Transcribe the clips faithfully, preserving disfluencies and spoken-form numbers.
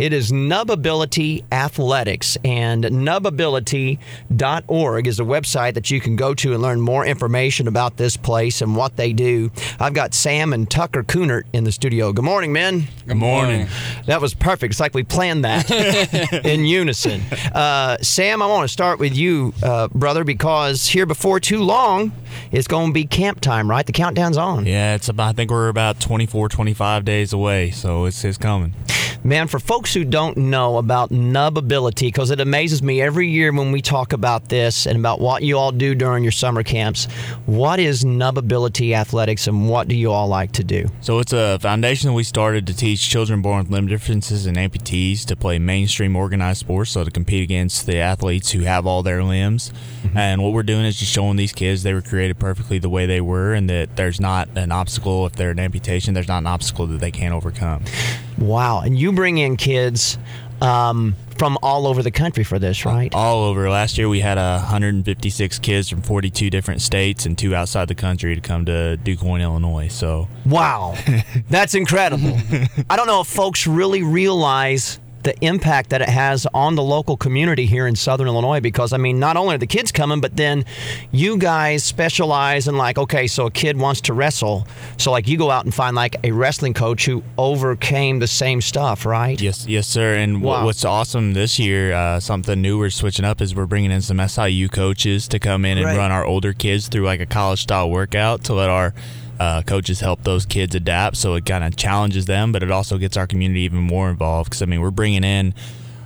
It is Nubability Athletics, and nubability dot org is a website that you can go to and learn more information about this place and what they do. I've got Sam and Tucker Coonert in the studio. Good morning, men. Good morning. That was perfect. It's like we planned that in unison. Uh, Sam, I want to start with you, uh, brother, because here before too long, it's going to be camp time, right? The countdown's on. Yeah, it's about, I think we're about twenty-four, twenty-five days away, so it's, it's coming. Man, for folks who don't know about Nubability, because it amazes me every year when we talk about this and about what you all do during your summer camps, what is Nubability Athletics and what do you all like to do? So it's a foundation that we started to teach children born with limb differences and amputees to play mainstream organized sports, so to compete against the athletes who have all their limbs. Mm-hmm. And what we're doing is just showing these kids they were created perfectly the way they were, and that there's not an obstacle if they're an amputation, there's not an obstacle that they can't overcome. Wow. And you bring in kids um, from all over the country for this, right? All over. Last year we had uh, one hundred fifty-six kids from forty-two different states and two outside the country to come to DuQuoin, Illinois. So wow. That's incredible. I don't know if folks really realize the impact that it has on the local community here in Southern Illinois, because, I mean, not only are the kids coming, but then you guys specialize in, like, okay, so a kid wants to wrestle, so, like, you go out and find, like, a wrestling coach who overcame the same stuff, right? Yes, yes, sir. And wow. what's awesome this year, uh, something new we're switching up, is we're bringing in some S I U coaches to come in and right. run our older kids through, like, a college-style workout to let our Uh, coaches help those kids adapt, so it kind of challenges them, but it also gets our community even more involved, because I mean we're bringing in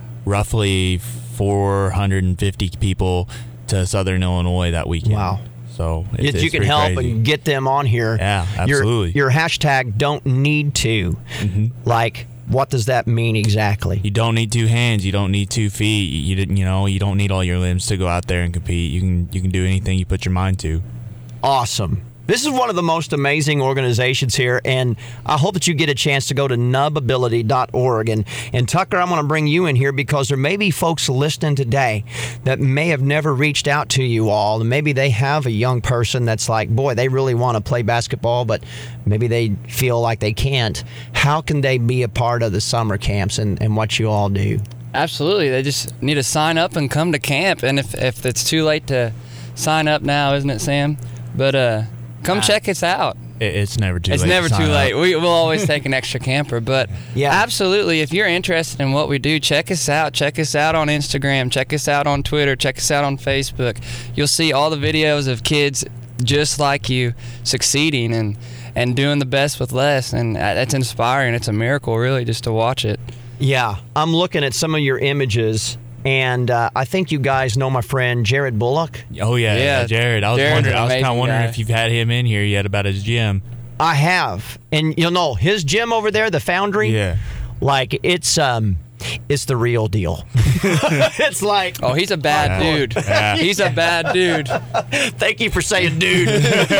roughly four hundred fifty people to Southern Illinois that weekend. Wow. So it's, you, it's you can help crazy. and get them on here. Yeah, absolutely. Your, your hashtag don't need to. Mm-hmm. Like, what does that mean exactly? You don't need two hands. You don't need two feet. You didn't. You know. You don't need all your limbs to go out there and compete. You can. You can do anything you put your mind to. Awesome. This is one of the most amazing organizations here, and I hope that you get a chance to go to nubability dot org. And, and Tucker, I'm going to bring you in here because there may be folks listening today that may have never reached out to you all, and maybe they have a young person that's like, boy, they really want to play basketball, but maybe they feel like they can't. How can they be a part of the summer camps and, and what you all do? Absolutely. They just need to sign up and come to camp, and if, if it's too late to sign up now, isn't it, Sam? But, uh... Come check us out. It's never too it's late. It's never too late. We, we'll always take an extra camper. But yeah, absolutely, if you're interested in what we do, check us out. Check us out on Instagram. Check us out on Twitter. Check us out on Facebook. You'll see all the videos of kids just like you succeeding and, and doing the best with less. And that's inspiring. It's a miracle, really, just to watch it. Yeah. I'm looking at some of your images. And uh, I think you guys know my friend Jared Bullock. Oh yeah, yeah, yeah Jared. I was Jared's wondering. I was kind of wondering guy. if you've had him in here yet about his gym. I have, and you'll know his gym over there, the Foundry. Yeah, like it's um, it's the real deal. It's like, oh, he's a bad yeah. dude. Yeah. He's a bad dude. Thank you for saying dude.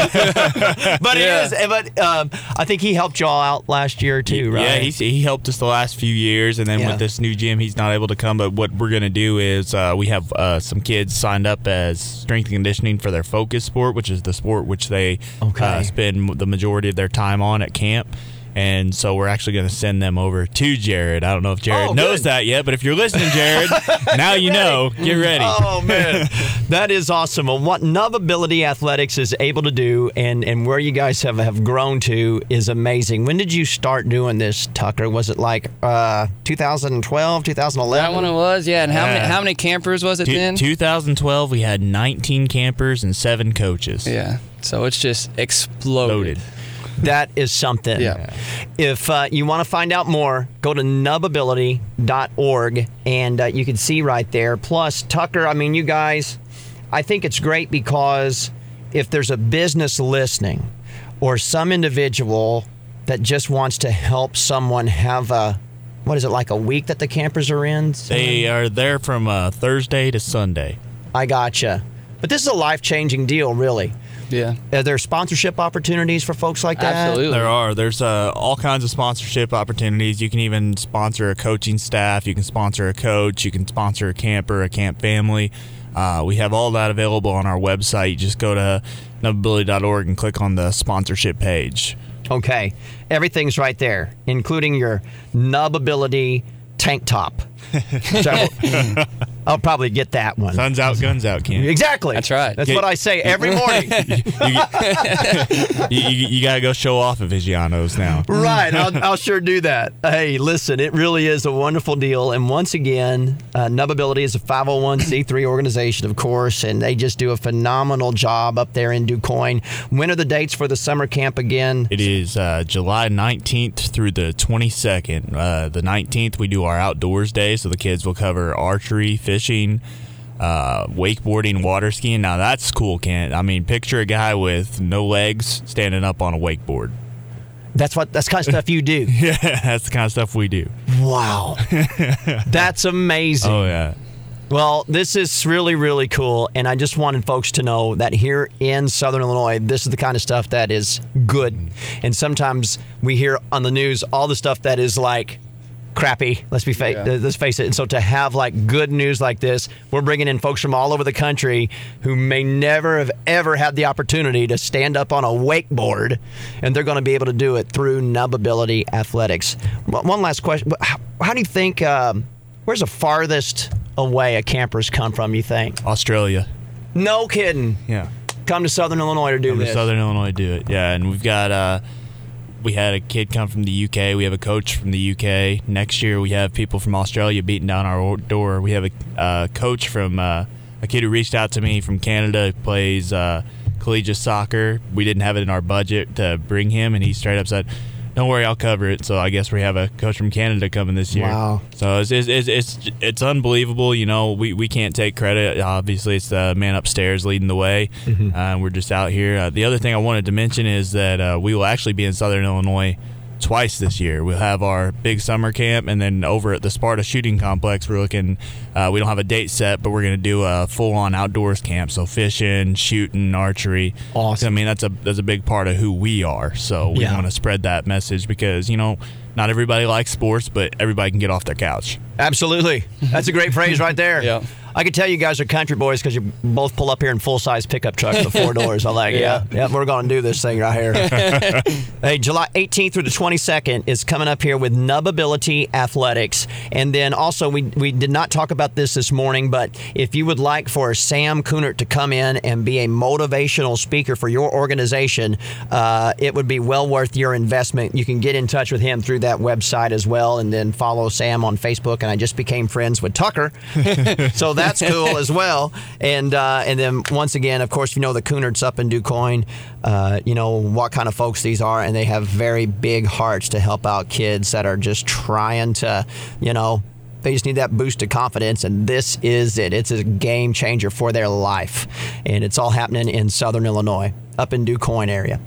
But yeah. it is. But um, I think he helped y'all out last year too, right? Yeah, he's, he helped us the last few years, and then yeah. with this new gym, he's not able to come. But what we're gonna do is uh, we have uh, some kids signed up as strength and conditioning for their focus sport, which is the sport which they okay. uh, spend the majority of their time on at camp. And so we're actually going to send them over to Jared. I don't know if Jared oh, knows good. that yet, but if you're listening, Jared, now you know. Get ready. Oh, man. That is awesome. Well, what Nubability Athletics is able to do and, and where you guys have, have grown to is amazing. When did you start doing this, Tucker? Was it like uh, two thousand twelve, two thousand eleven? That one it was, yeah. And how, Yeah. many, how many campers was it T- then? twenty twelve, we had nineteen campers and seven coaches. Yeah. So it's just exploded. Loaded. That is something. Yeah. If uh, you want to find out more, go to nubability dot org, and uh, you can see right there. Plus, Tucker, I mean, you guys, I think it's great because if there's a business listening or some individual that just wants to help someone have a, what is it, like a week that the campers are in? They are there from uh, Thursday to Sunday. I gotcha. But this is a life-changing deal, really. Yeah. Are there sponsorship opportunities for folks like that? Absolutely. There are. There's uh, all kinds of sponsorship opportunities. You can even sponsor a coaching staff. You can sponsor a coach. You can sponsor a camper, a camp family. Uh, we have all that available on our website. You just go to nubability dot org and click on the sponsorship page. Okay. Everything's right there, including your Nubability tank top. So I'll probably get that one. Sun's out, guns out, Ken. Exactly. That's right. That's Get- what I say every morning. you, you, you got to go show off at Vigiano's now. Right. I'll, I'll sure do that. Hey, listen, it really is a wonderful deal. And once again, uh, Nubability is a five oh one c three organization, of course, and they just do a phenomenal job up there in DuQuoin. When are the dates for the summer camp again? It is uh, July nineteenth through the twenty-second. Uh, the nineteenth, we do our outdoors day, so the kids will cover archery, fishing, uh, wakeboarding, water skiing. Now, that's cool, Kent. I mean, picture a guy with no legs standing up on a wakeboard. That's what. That's kind of stuff you do. Yeah, that's the kind of stuff we do. Wow. That's amazing. Oh, yeah. Well, this is really, really cool, and I just wanted folks to know that here in Southern Illinois, this is the kind of stuff that is good. And sometimes we hear on the news all the stuff that is like crappy. Let's be fa- Yeah. let's face it. And so to have like good news like this, we're bringing in folks from all over the country who may never have ever had the opportunity to stand up on a wakeboard, and they're going to be able to do it through Nubability Athletics. One last question: How, how do you think? Um, where's the farthest away a camper's come from, you think? Australia. No kidding. Yeah. Come to Southern Illinois to do Come to this. Southern Illinois to do it. Yeah, and we've got uh, we had a kid come from the U K. We have a coach from the U K. Next year, we have people from Australia beating down our door. We have a uh, coach from uh, a kid who reached out to me from Canada, who plays uh, collegiate soccer. We didn't have it in our budget to bring him, and he straight up said, "Don't worry, I'll cover it." So I guess we have a coach from Canada coming this year. Wow. So it's it's it's it's, it's unbelievable. You know, we, we can't take credit. Obviously, it's the man upstairs leading the way. Mm-hmm. Uh, we're just out here. Uh, the other thing I wanted to mention is that uh, we will actually be in Southern Illinois twice this year. We'll have our big summer camp, and then over at the Sparta Shooting Complex, we're looking. Uh, we don't have a date set, but we're going to do a full-on outdoors camp. So fishing, shooting, archery. Awesome. I mean, that's a that's a big part of who we are. So we Yeah. want to spread that message because you know. Not everybody likes sports, but everybody can get off their couch. Absolutely. That's a great phrase right there. Yeah. I can tell you guys are country boys because you both pull up here in full-size pickup trucks with four doors. I like it. Yeah. Yeah. Yeah, we're going to do this thing right here. Hey, July eighteenth through the twenty-second is coming up here with Nubability Athletics. And then also, we, we did not talk about this this morning, but if you would like for Sam Kunert to come in and be a motivational speaker for your organization, uh, it would be well worth your investment. You can get in touch with him through that website as well, and then follow Sam on Facebook. And I just became friends with Tucker. So that's cool as well. And uh, and then once again, of course, you know the Kunerts up in DuQuoin, uh, you know what kind of folks these are, and they have very big hearts to help out kids that are just trying to, you know, they just need that boost of confidence, and this is it. It's a game changer for their life, and it's all happening in Southern Illinois, up in DuQuoin area.